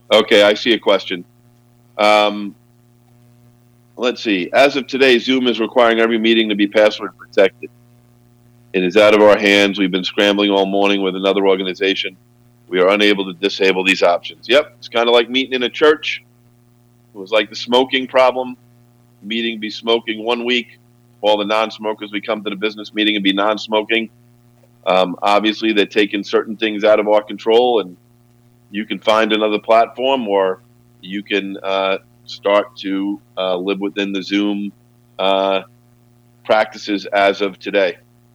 Okay, I see a question. Um, let's see. As of today, Zoom is requiring every meeting to be password protected. It is out of our hands. We've been scrambling all morning with another organization. We are unable to disable these options. Yep, it's kind of like meeting in a church. It was like the smoking problem. Meeting be smoking 1 week. All the non-smokers, we come to the business meeting and be non-smoking. Obviously, they're taking certain things out of our control, and you can find another platform, or you can start to live within the Zoom practices as of today.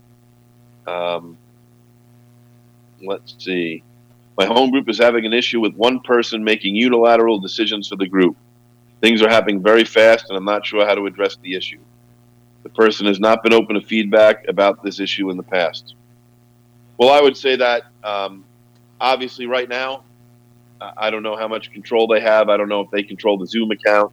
Let's see. My home group is having an issue with one person making unilateral decisions for the group. Things are happening very fast, and I'm not sure how to address the issue. The person has not been open to feedback about this issue in the past. Well, I would say that obviously right now, I don't know how much control they have. I don't know if they control the Zoom account.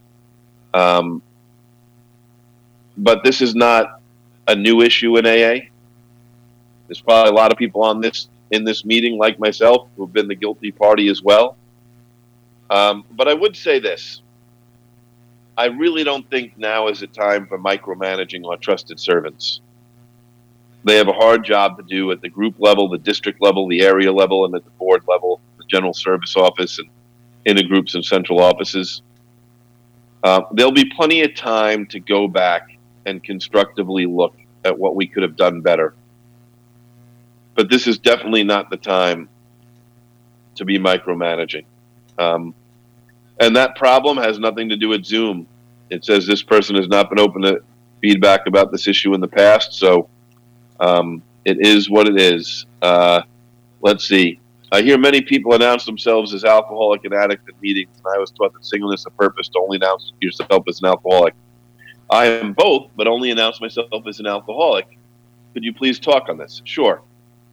But this is not a new issue in AA. There's probably a lot of people in this meeting, like myself, who have been the guilty party as well. But I would say this. I really don't think now is a time for micromanaging our trusted servants. They have a hard job to do at the group level, the district level, the area level, and at the board level, the general service office, and intergroups and central offices. There'll be plenty of time to go back and constructively look at what we could have done better. But this is definitely not the time to be micromanaging. And that problem has nothing to do with Zoom. It says this person has not been open to feedback about this issue in the past, so it is what it is. Let's see. I hear many people announce themselves as alcoholic and addict in meetings, and I was taught that singleness of purpose to only announce yourself as an alcoholic. I am both, but only announce myself as an alcoholic. Could you please talk on this? Sure.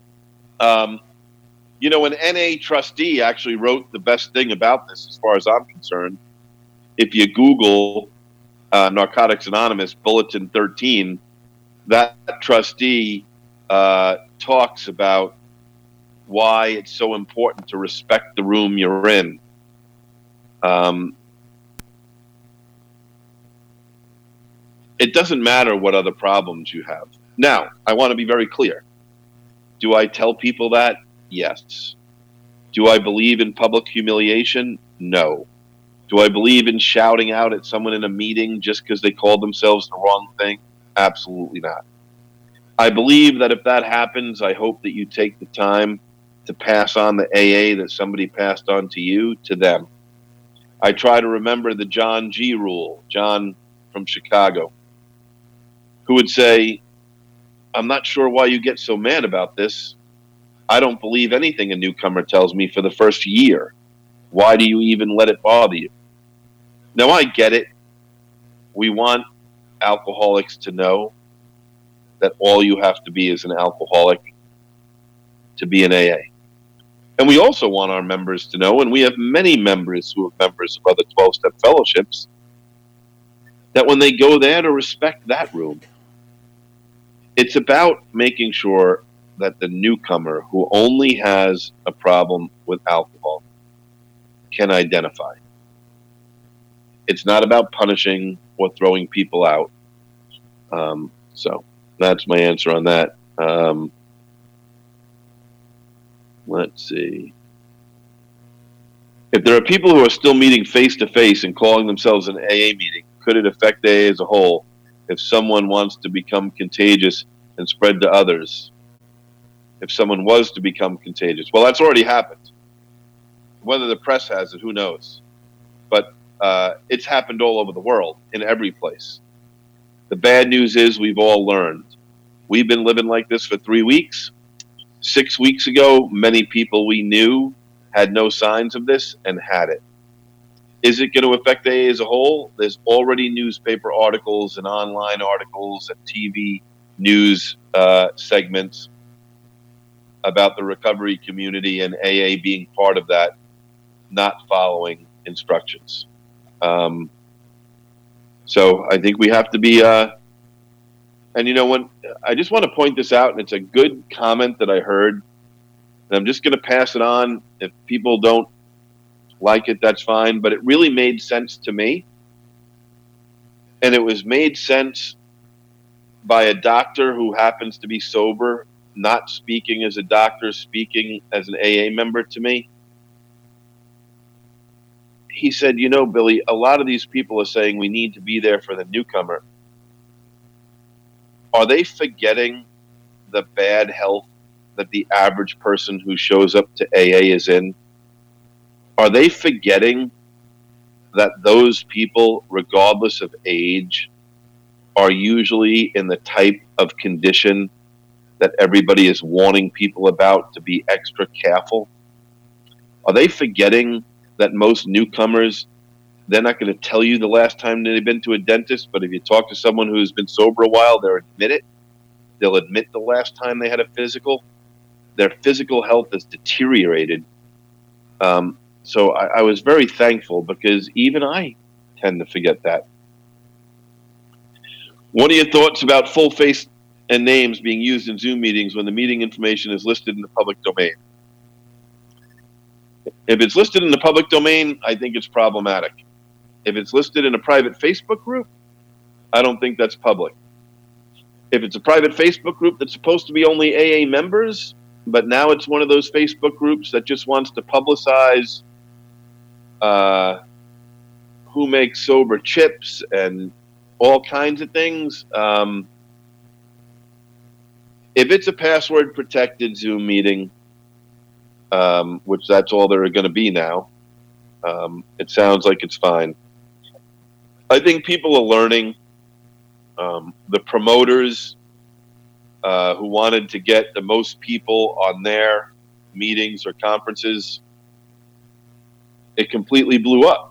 An NA trustee actually wrote the best thing about this, as far as I'm concerned. If you Google Narcotics Anonymous Bulletin 13, that trustee talks about why it's so important to respect the room you're in. It doesn't matter what other problems you have. Now, I want to be very clear. Do I tell people that? Yes. Do I believe in public humiliation? No. Do I believe in shouting out at someone in a meeting just because they called themselves the wrong thing? Absolutely not. I believe that if that happens, I hope that you take the time to pass on the AA that somebody passed on to you to them. I try to remember the John G. rule, John from Chicago, who would say, I'm not sure why you get so mad about this. I don't believe anything a newcomer tells me for the first year. Why do you even let it bother you? Now, I get it. We want alcoholics to know that all you have to be is an alcoholic to be an AA. And we also want our members to know, and we have many members who are members of other 12-step fellowships, that when they go there, to respect that room. It's about making sure that the newcomer who only has a problem with alcohol can identify. It's not about punishing or throwing people out. So that's my answer on that. Let's see. If there are people who are still meeting face-to-face and calling themselves an AA meeting, could it affect AA as a whole if someone wants to become contagious and spread to others? If someone was to become contagious. Well, that's already happened. Whether the press has it, who knows? But it's happened all over the world, in every place. The bad news is we've all learned. We've been living like this for 3 weeks. 6 weeks ago, many people we knew had no signs of this and had it. Is it going to affect AA as a whole? There's already newspaper articles and online articles and TV news segments about the recovery community and AA being part of that, not following instructions. So I think we have to be, and when I just want to point this out, and it's a good comment that I heard, and I'm just going to pass it on. If people don't like it, that's fine. But it really made sense to me. And it was made sense by a doctor who happens to be sober, not speaking as a doctor, speaking as an AA member to me. He said, you know, Billy, a lot of these people are saying we need to be there for the newcomer. Are they forgetting the bad health that the average person who shows up to AA is in? Are they forgetting that those people, regardless of age, are usually in the type of condition that everybody is warning people about to be extra careful? Are they forgetting that most newcomers, they're not going to tell you the last time they've been to a dentist, but if you talk to someone who's been sober a while, they'll admit it. They'll admit the last time they had a physical. Their physical health has deteriorated. So I was very thankful, because even I tend to forget that. What are your thoughts about full face and names being used in Zoom meetings when the meeting information is listed in the public domain? If it's listed in the public domain, I think it's problematic. If it's listed in a private Facebook group, I don't think that's public. If it's a private Facebook group that's supposed to be only AA members, but now it's one of those Facebook groups that just wants to publicize who makes sober chips and all kinds of things. If it's a password protected Zoom meeting, which that's all there are going to be now, it sounds like it's fine. I think people are learning. The promoters who wanted to get the most people on their meetings or conferences, it completely blew up.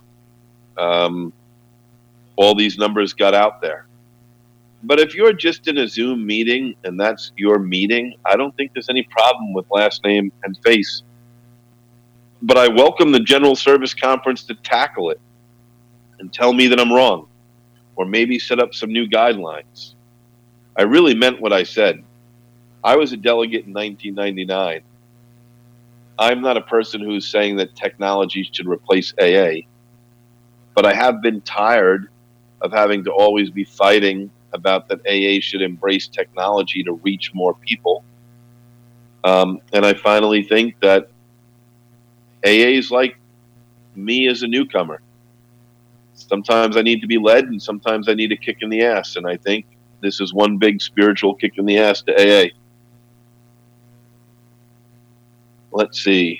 All these numbers got out there. But if you're just in a Zoom meeting and that's your meeting, I don't think there's any problem with last name and face. But I welcome the General Service Conference to tackle it and tell me that I'm wrong, or maybe set up some new guidelines. I really meant what I said. I was a delegate in 1999. I'm not a person who's saying that technology should replace AA, but I have been tired of having to always be fighting about that AA should embrace technology to reach more people. And I finally think that AA is like me as a newcomer. Sometimes I need to be led, and sometimes I need a kick in the ass. And I think this is one big spiritual kick in the ass to AA. Let's see.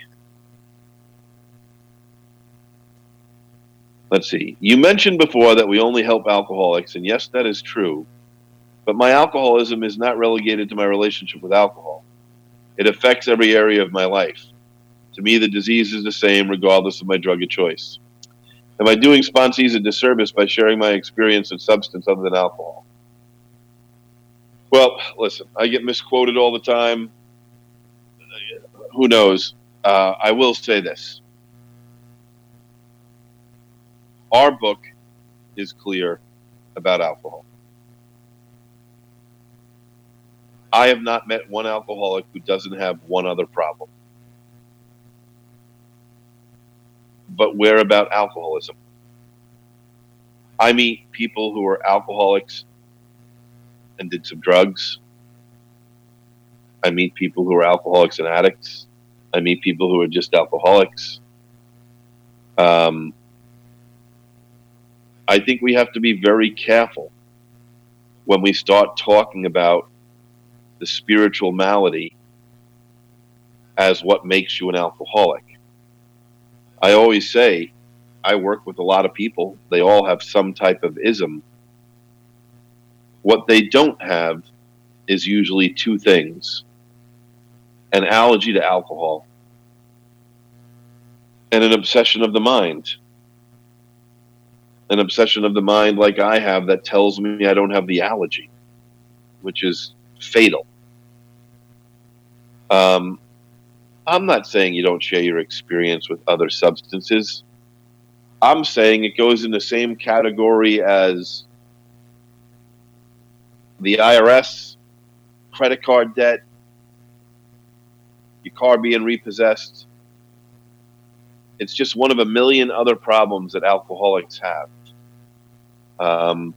You mentioned before that we only help alcoholics, and yes, that is true. But my alcoholism is not relegated to my relationship with alcohol. It affects every area of my life. To me, the disease is the same regardless of my drug of choice. Am I doing sponsees a disservice by sharing my experience in substance other than alcohol? Well, listen, I get misquoted all the time. Who knows? I will say this. Our book is clear about alcohol. I have not met one alcoholic who doesn't have one other problem. But we're about alcoholism. I meet people who are alcoholics and did some drugs. I meet people who are alcoholics and addicts. I meet people who are just alcoholics. I think we have to be very careful when we start talking about the spiritual malady as what makes you an alcoholic. I always say, I work with a lot of people. They all have some type of ism. What they don't have is usually two things: an allergy to alcohol and an obsession of the mind. An obsession of the mind like I have that tells me I don't have the allergy, which is fatal. I'm not saying you don't share your experience with other substances. I'm saying it goes in the same category as the IRS, credit card debt, your car being repossessed. It's just one of a million other problems that alcoholics have. I'm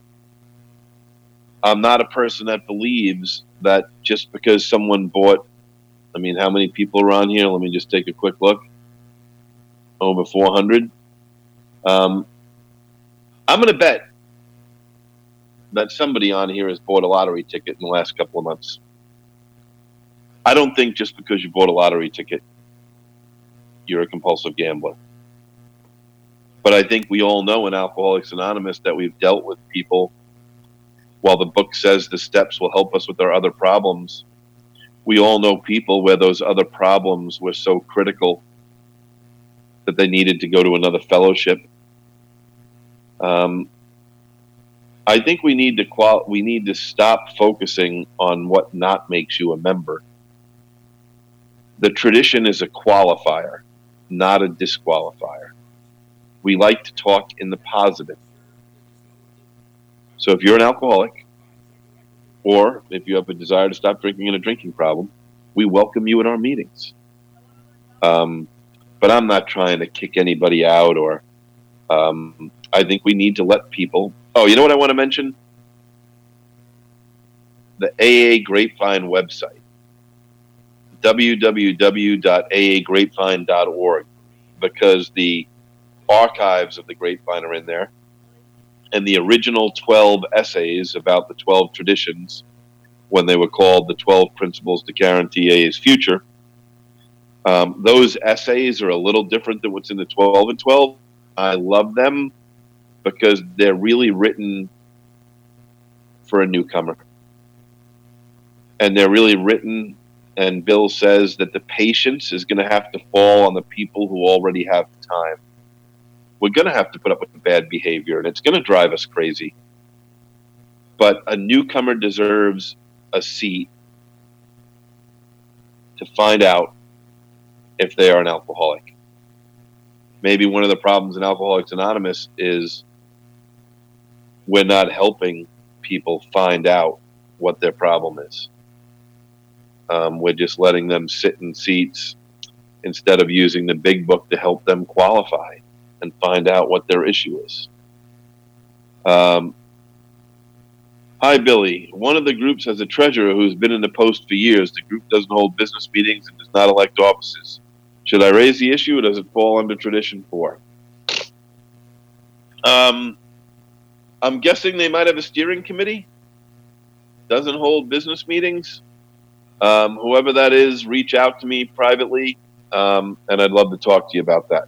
not a person that believes that just because someone bought, I mean, how many people are on here? Let me just take a quick look. Over 400. I'm going to bet that somebody on here has bought a lottery ticket in the last couple of months. I don't think just because you bought a lottery ticket, you're a compulsive gambler. But I think we all know in Alcoholics Anonymous that we've dealt with people. While the book says the steps will help us with our other problems, we all know people where those other problems were so critical that they needed to go to another fellowship. I think we need to stop focusing on what not makes you a member. The tradition is a qualifier, not a disqualifier. We like to talk in the positive. So if you're an alcoholic, or if you have a desire to stop drinking and a drinking problem, we welcome you in our meetings. But I'm not trying to kick anybody out, or I think we need to let people. Oh, you know what I want to mention? The AA Grapevine website, www.aagrapevine.org, because the archives of the Grapevine are in there, and the original 12 essays about the 12 traditions, when they were called the 12 Principles to Guarantee AA's Future. Those essays are a little different than what's in the 12 and 12. I love them because they're really written for a newcomer. And they're really written, and Bill says that the patience is going to have to fall on the people who already have time. We're going to have to put up with bad behavior, and it's going to drive us crazy. But a newcomer deserves a seat to find out if they are an alcoholic. Maybe one of the problems in Alcoholics Anonymous is we're not helping people find out what their problem is. We're just letting them sit in seats instead of using the big book to help them qualify and find out what their issue is. Hi, Billy. One of the groups has a treasurer who's been in the post for years. The group doesn't hold business meetings and does not elect offices. Should I raise the issue, or does it fall under tradition 4? I'm guessing they might have a steering committee. Doesn't hold business meetings. Whoever that is, reach out to me privately, and I'd love to talk to you about that.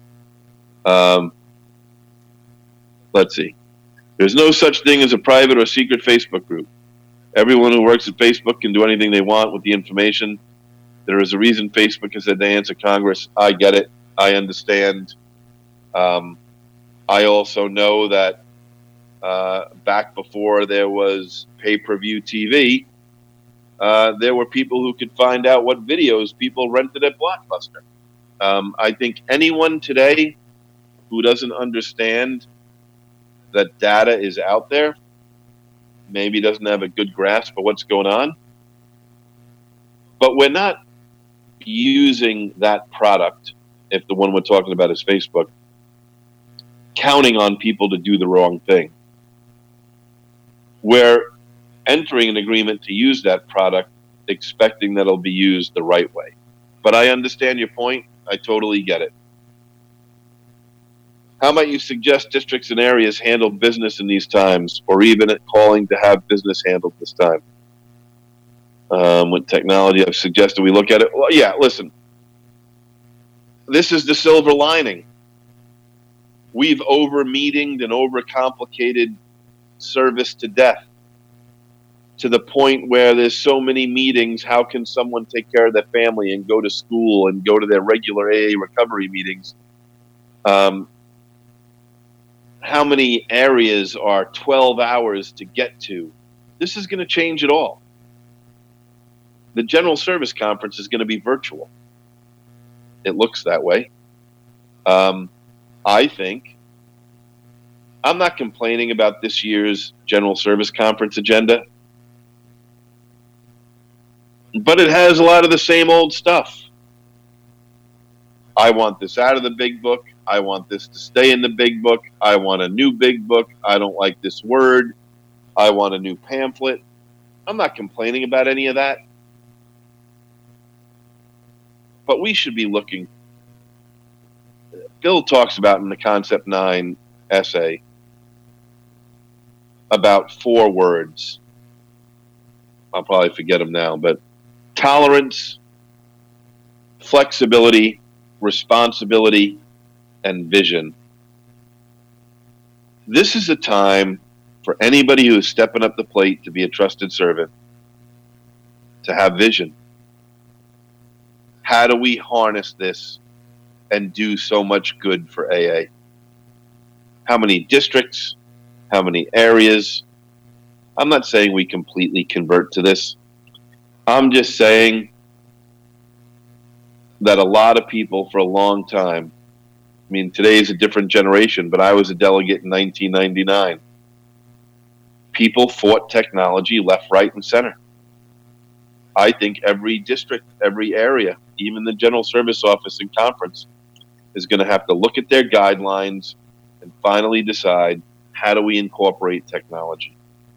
Let's see. There's no such thing as a private or secret Facebook group. Everyone who works at Facebook can do anything they want with the information. There is a reason Facebook has said they answer Congress. I get it. I understand. I also know that back before there was pay-per-view TV, there were people who could find out what videos people rented at Blockbuster. I think anyone today who doesn't understand that data is out there maybe doesn't have a good grasp of what's going on. But we're not using that product, if the one we're talking about is Facebook, counting on people to do the wrong thing. We're entering an agreement to use that product expecting that it'll be used the right way. But I understand your point. I totally get it. How might you suggest districts and areas handle business in these times, or even calling to have business handled this time? With technology, I've suggested we look at it. Well, yeah, listen. This is the silver lining. We've over-meetinged and over-complicated service to death, to the point where there's so many meetings. How can someone take care of their family and go to school and go to their regular AA recovery meetings? How many areas are 12 hours to get to? This is going to change it all. The General Service Conference is going to be virtual. It looks that way. I think, I'm not complaining about this year's General Service Conference agenda, but it has a lot of the same old stuff. I want this out of the big book. I want this to stay in the big book. I want a new big book. I don't like this word. I want a new pamphlet. I'm not complaining about any of that. But we should be looking. Bill talks about in the Concept 9 essay about 4 words. I'll probably forget them now, but tolerance, flexibility, responsibility, and vision. This is a time for anybody who is stepping up the plate to be a trusted servant to have vision. How do we harness this and do so much good for AA? How many districts? How many areas? I'm not saying we completely convert to this. I'm just saying that a lot of people for a long time, I mean, today's a different generation, but I was a delegate in 1999. People fought technology left, right, and center. I think every district, every area, even the General Service Office and conference is going to have to look at their guidelines and finally decide, how do we incorporate technology?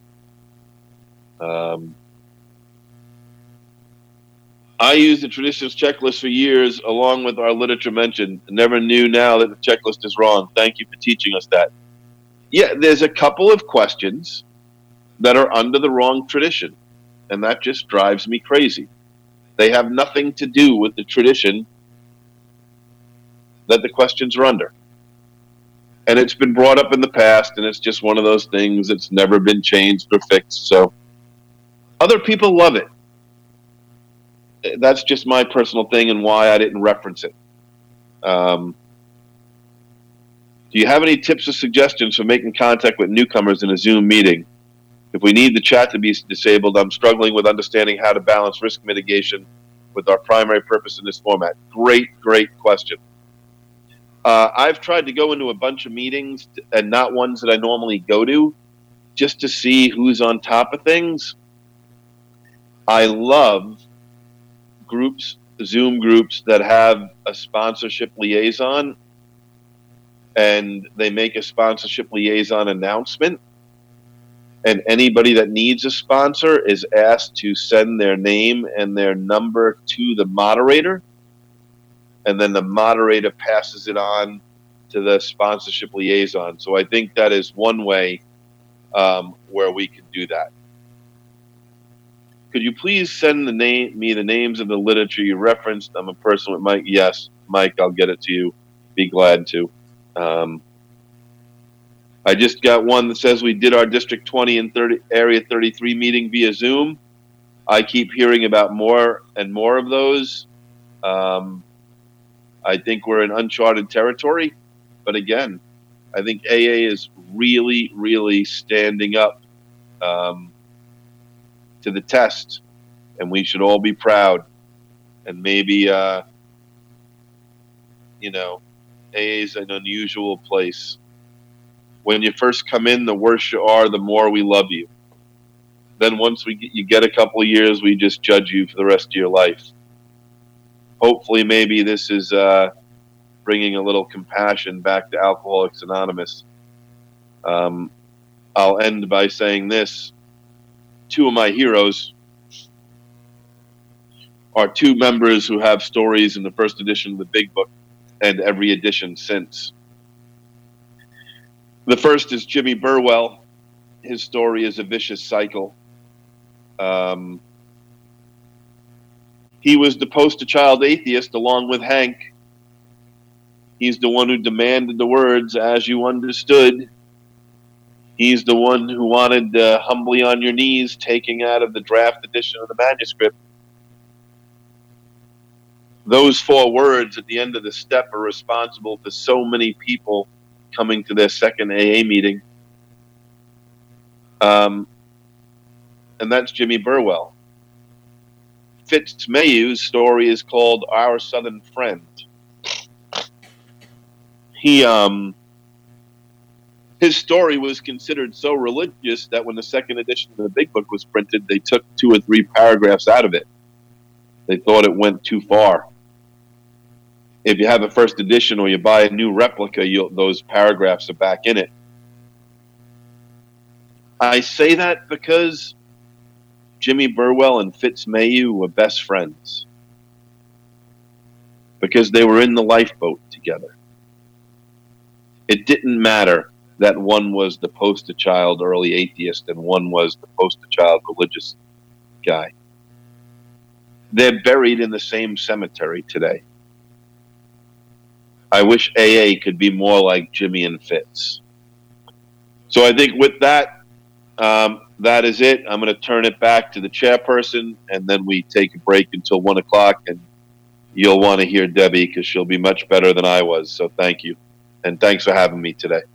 I used the traditions checklist for years, along with our literature mentioned. Never knew now that the checklist is wrong. Thank you for teaching us that. Yeah, there's a couple of questions that are under the wrong tradition, and that just drives me crazy. They have nothing to do with the tradition that the questions are under. And it's been brought up in the past, and it's just one of those things that's never been changed or fixed. So other people love it. That's just my personal thing and why I didn't reference it. Do you have any tips or suggestions for making contact with newcomers in a Zoom meeting? If we need the chat to be disabled, I'm struggling with understanding how to balance risk mitigation with our primary purpose in this format. Great question. I've tried to go into a bunch of meetings and not ones that I normally go to, just to see who's on top of things. I love groups, Zoom groups that have a sponsorship liaison, and they make a sponsorship liaison announcement, and anybody that needs a sponsor is asked to send their name and their number to the moderator, and then the moderator passes it on to the sponsorship liaison. So I think that is one way where we can do that. Could you please send me the names of the literature you referenced? I'm a person with Mike. Yes, Mike, I'll get it to you. Be glad to. I just got one that says we did our District 20 and Area 33 meeting via Zoom. I keep hearing about more and more of those. I think we're in uncharted territory. But again, I think AA is really, really standing up to the test, and we should all be proud. And maybe, AA is an unusual place. When you first come in, the worse you are, the more we love you. Then once you get a couple of years, we just judge you for the rest of your life. Hopefully, maybe this is bringing a little compassion back to Alcoholics Anonymous. I'll end by saying this. 2 of my heroes are 2 members who have stories in the first edition of the Big Book and every edition since. The first is Jimmy Burwell. His story is a vicious cycle. He was the poster child atheist along with Hank. He's the one who demanded the words, "as you understood." He's the one who wanted humbly on your knees, taking out of the draft edition of the manuscript. Those 4 words at the end of the step are responsible for so many people coming to their second AA meeting. And that's Jimmy Burwell. Fitzmayu's story is called Our Southern Friend. His story was considered so religious that when the second edition of the Big Book was printed, they took 2 or 3 paragraphs out of it. They thought it went too far. If you have a first edition or you buy a new replica, those paragraphs are back in it. I say that because Jimmy Burwell and Fitz Mayhew were best friends. Because they were in the lifeboat together. It didn't matter that one was the poster child early atheist and one was the poster child religious guy. They're buried in the same cemetery today. I wish AA could be more like Jimmy and Fitz. So I think with that, that is it. I'm going to turn it back to the chairperson, and then we take a break until 1 o'clock, and you'll want to hear Debbie because she'll be much better than I was. So thank you. And thanks for having me today.